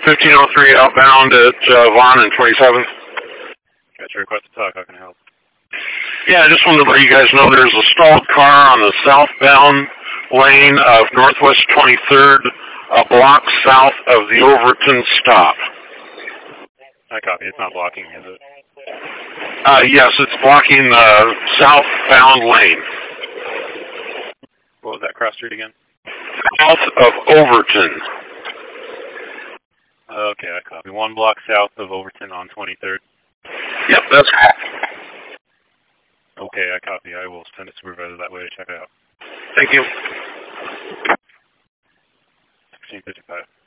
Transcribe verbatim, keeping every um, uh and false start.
fifteen oh three outbound at uh, Vaughn and twenty-seventh. Got your request to talk. How can I help? Yeah, I just wanted to let you guys know there's a stalled car on the southbound lane of Northwest twenty-third, a block south of the Overton stop. I copy. It's not blocking, is it? Uh, yes, it's blocking the southbound lane. What was that cross street again? South of Overton. Okay, I copy. One block south of Overton on twenty-third. Yep, that's correct. Okay, I copy. I will send a supervisor that way to check it out. Thank you. sixteen fifty-five.